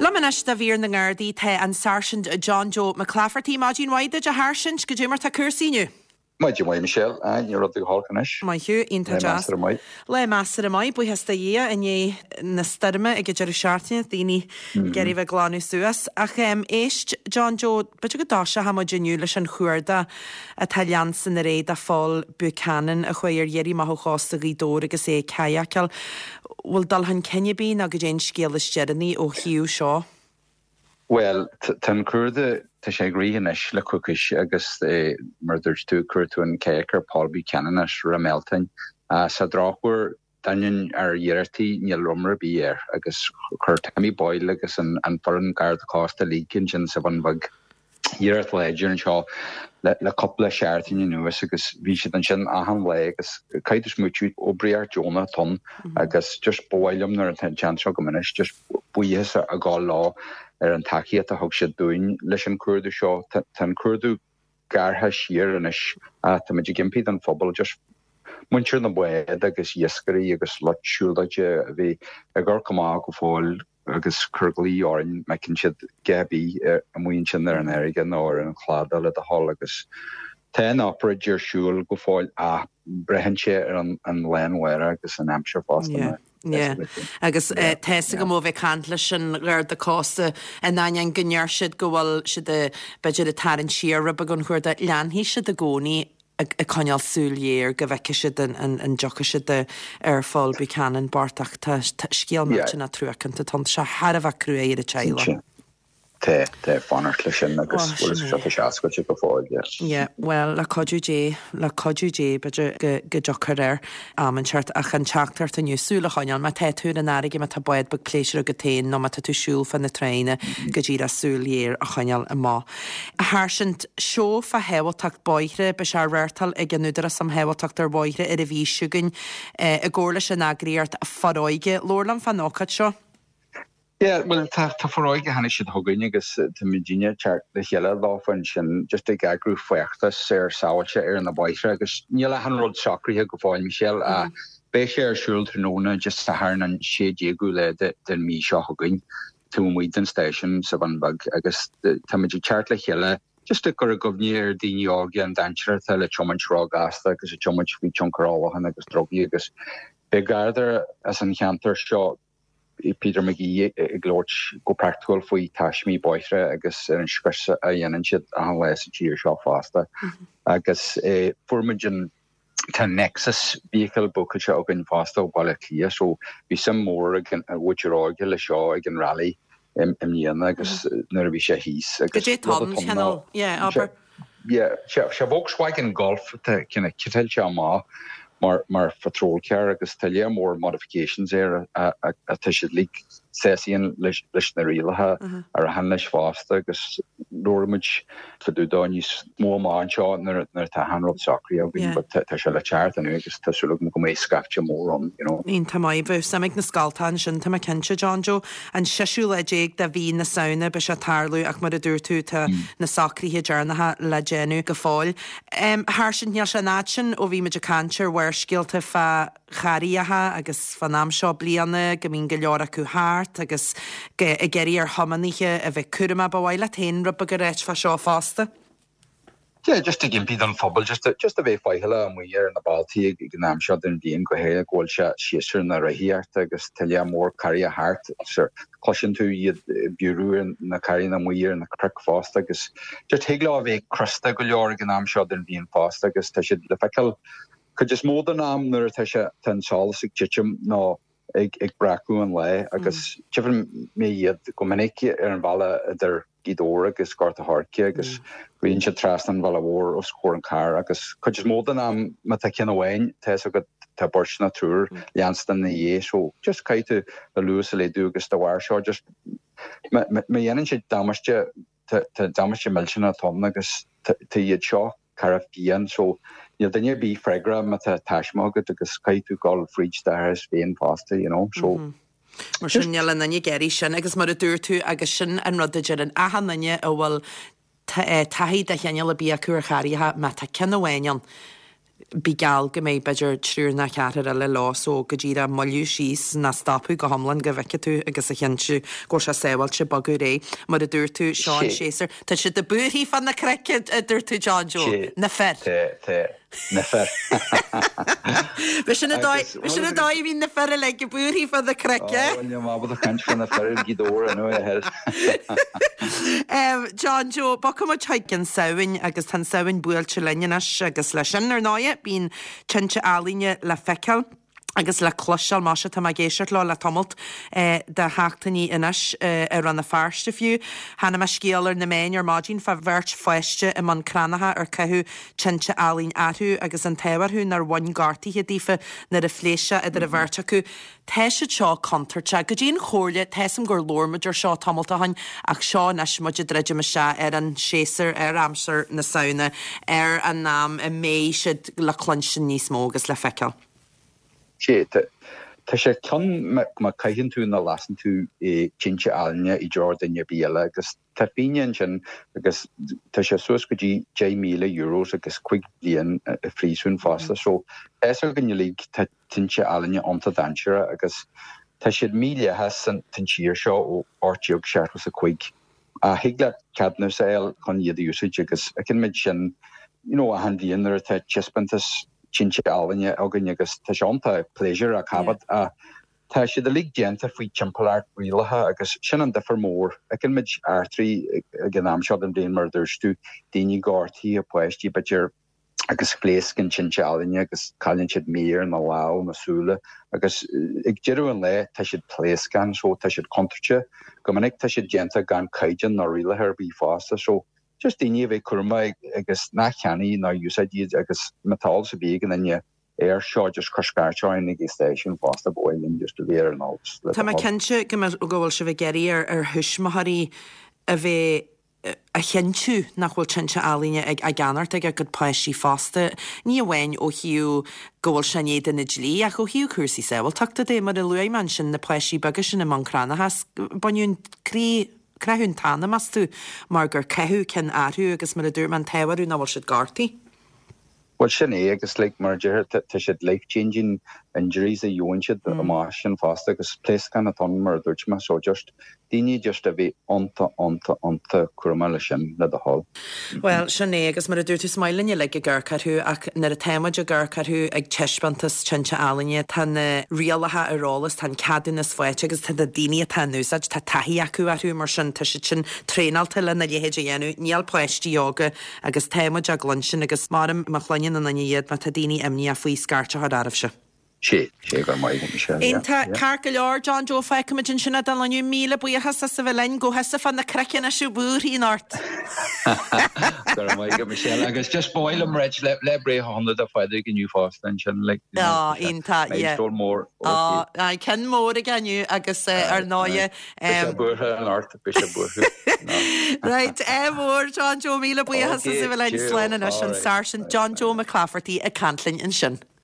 Luminis da bhír na ngádaí the an Sergeant John Joe McClafferty Máidín Waide a Harsint go dúmar tá cursíniu. Maidí mai Michelle, ní rud hálcanis. Maiú ínta jazz. Le measar a mai buchas da dhé in na starme ag idir seaartine daoine geirí bheith gláú suas. Ach éist John Joe, bete go dáise ha modiniu leis an chuirda a talian san na réad a fáil Buchanan a chuir dhéirí maith chásta rídó agus é caiaceal. Bhfuil dal han cennebín a go dén scéalas jeanní ó hiú seo? Well, tan cuirde tá sé gríhanis le cucis agus murders tú cuirú an céacar Paul Buchanan as Rameltain sa dráchúir dain ar dhéirtí níl rumra bí agus chuir Tammy Boyle agus an foreign guard costa lícin sin sa bhan bag dhéirt leidir an seo le coppla seaartí nuas agus bhí si an sin ahan le agus caiidir smútiú ó Briar Jonah ton agus just bóilm nar an teanseo go minis just buíhas a gáil lá ar an takeíad a thug sé dúin leis an cuirú seo tan cuirú gartha siar inis tá muidir gimpí an phobal just muintir na buad agus iescarí agus lotsúlaide a bhí a gur cumá go fáil agus curglaí áin me cin siad gebí a muon sin ar an airige nó ar an chláda le a hall agus ten operator siúil go fáil a brehan sé ar an leanhhaire agus an Hampshire fásta. Yeah. Agus teessa go mó bheith cantla sin gur de cásta a nain gnear siad go bhfuil si de beidir a tarann siar a bagan chuir de leanhí siad a gcónaí a coineal súléir go bheice siad an jocha siad ar fáil Buchanan bartach tá scéalmid sin a trúachanta tá se Harbh cruúé ar a teile. Te fanart lei sin agus bhfuil se ascoilte go fáil. Yeah, well, le codú dé beidir go jochar ar an seart ach an teachtar a nniusúla chaáil me teú an aige me tá buid bag pléisiir go téin nó tá tú siúil fan na tréine go dtíad a súléir a chaneal a má. A Harsint seo fa hehatácht boithre be se réirtal ag an nuidir sam hehatácht ar boithre ar a bhí siúgan a ggóla sin agriíart a faróige Lorlam fan nócad seo? Yeah, well, tá faróige hanna siad thugann agus tá Virginia teart le chéile láfan sin just ag agrú foiachtas ar sáilte ar na boithre agus níl an rud sacríthe go fáil Michelle a bé sé ar siúil tróna just a thar an sé déagú le den mí seo thugann tú muid an station sa bhan bag agus tá muidir teart le chéile just a gur a gomhní ar daoine ági an daintear tá le chomann rá gasta agus a chomann bhí tioncaráhan agus drogaí agus be gardar as an cheantar seo Peter McGee glóirt go practical faoi taismí boithre agus an scrisa a dhéanann siad an leis a tíir seo fásta. Agus formidjin tá Nexus vehicle bucail se agan fásta ó bailachlia, so bhí sam mór ag bhuiidiráige le seo ag an rally im níana agus nuair a bhí sé híos. Go dé táim channel, aber... Se Volkswagen Golf cinna citil se má, mar patrolcar agus taile mór modifications ar a tuisiid lík séíon leis na rialathe ar a han leis fásta agus nóid faúdá níos mó máinseo nar tá hanrod sacrí a bhín tá se le teart anú agus tásúla go mé scafte mór an. Íon tá mai bh samig na scaltáin sin tá cinse John Joe an seisiú leéig de bhí na saona be se tarlú ach mar a dúir tú tá na sacríthe dearnathe le dénú go fáil. Harsint neal se náin ó bhí meidir cantir bhar scialta fa charíathe agus fan am seo blianana go mín go leor acu háart agus i geirí ar thomaníthe a bheith curma bhhaile taon rub a go réit fa seo fásta? Yeah, just to gimpí an phobal, just a bheith fáile a muir an na Baltí ag gnám seo den bhíon go héile ghil se siir na raíart agus taile mór carí a háart cloisian tú iad buú na carí na muir na cric fásta agus just héagla a bheith crusta go leor gnám seo den bhíon fásta agus tá siad le feiceil could just mód an am nuair tá sé tan sálas ag tiitim ná ag bracú an le agus tífan mé iad go minic ar an bhela idir gidóra agus garta harci agus rion se tras an bhela mhór ó scór an car agus could just mód an am me tá cin bhhain teis agad tá bors na trúr leanstan na dhé so just caiite a luas a léadú agus do bhhair seo just me dhéanann sé damaiste tá damaiste millsin a tomna agus tá iad seo carah bían so daine bí freigra me taismágad agus caiitú gáil fríd deis féon fásta, so... Mar sin neall nanne geirí sin agus mar a dúir tú agus sin an rudidir an ahan nanne ó bhfuil taí de cheanne le bí a cuachaíthe me tá cinhhain bí gal go méid beidir trúr na ceatar a le lás ó go ddíra mollú síos na stopú go hamlan go bheice tú agus a chéintú go se séhil se bagú ré mar a dúir tú Seán Séasar Tá si de buí fan na creice a dúir tú John Joe na fer. Na fer. Be sin na dá hín na fer le go buí fan na creice? má a chuint fan na fer gidóir an he. John Joe, ba cum teigcin saoin agus tan saoin buailte lenas agus lei sin ar náide bín tinte álíne le feiceal. agus le cloisial máise tá géisiart le tomult de heachtaí inis ar an na fearste fiú. Hanna me scéalar na méin ar mádín fa bhirt foiiste i man cranathe ar cethú tinte álín athú agus an tehairthú nar bhain gartaíthe ddífa na a phléise idir a bhirt acu. Teise seo contarte go dtíon chóirle teisam gur lormaidir seo tomultahain ach seo neis muidir dreidir me se ar an séasar ar amsar na saona ar an nám i mé siad le clonsin níos mó agus le feiceal. Tá sé cean caihann tú na lasan tú tinte ailne I Jordanne bíala agus tá bíon sin agus tá sé suas go dtí €10,000 agus 5 bliain a phrísún fásta so is gan lí tá tinte ailne ananta dansere agus tá siad míle has san tintíir seo ó ortíog seachas a 5 a hiagla cadna saoil chun iad úsáid agus a cin mid sin a handíonar tá chespantas tinte álne agan agus tá seánta pléisiir a cabbat a tá si de lig déanta faoi timpplaart rialathe agus sin an defer mór a cin mid airtrií gan amseod an bblion mar dúirstú daoine gáirtaí a poisttí beidir agus phléascin tinte álne agus caiann siad méar na lá nasúla agus ag dearú an le tá siad pléascan so tá siad contarte go minic tá siad déanta gan caiidean na rialathe ar bí fásta so just daoine bheith curma agus nachcheannaí ná úsáidíad agus metáil sa bígan inne air seo just coscarteáin ag station fásta bóilinn just a bhéar an áils. Tá me cinse go bhfuil se bheith geirí ar thuismathaí a bheith a cheintú nach bhfuil tinte álíne ag a ganart ag go páisí fásta ní bhhain ó hiú gohfuil senéad in lí a go hiú cuasaí sehil tuachta dé mar a luimman sin na páisí bagus sin na man cránachas banún Crehún tána mas tú mar gur cethú cin athú agus mar a dúr man tehairú na bhil siad gartaí? Well sin agus mar deir tá siad life-changing injuries a dhéann siad a más sin fásta agus pléascan a tan mar dúirt me so just daoine just a bheith anta curma lei sin le a hall. Well sin agus mar a dúir tú smailenne le go ggurcarthú ach nar a téimeid a ggurcarthú ag teispantas tinte álíne tá rialathe arálas tá cadúnas foiite agus tá daoine tá núsáid tá taí acu athú mar sin tá si sin tréalta le na léhéidir dhéanú níall poisttí yoga agus téimeid a glunsin agus marm chluinn na iad me tá daoine imní a faoi scarrte armh se. sé gur mai se. Inta car go leor John Joe feicimiid sinna dal aniu míle buíchas sa bhlein go heasa fan na crecin a siú búí át. Gur mai go se agus just báil am réid le bré hána a feidir gniu fástan sin le inta mór cen mór a gniu agus ar náide buthe an art be buthe. Right mór John Joe míle buíchas sa bhlein slein an sin Sergeant John Joe McClafferty a cantlin in sin.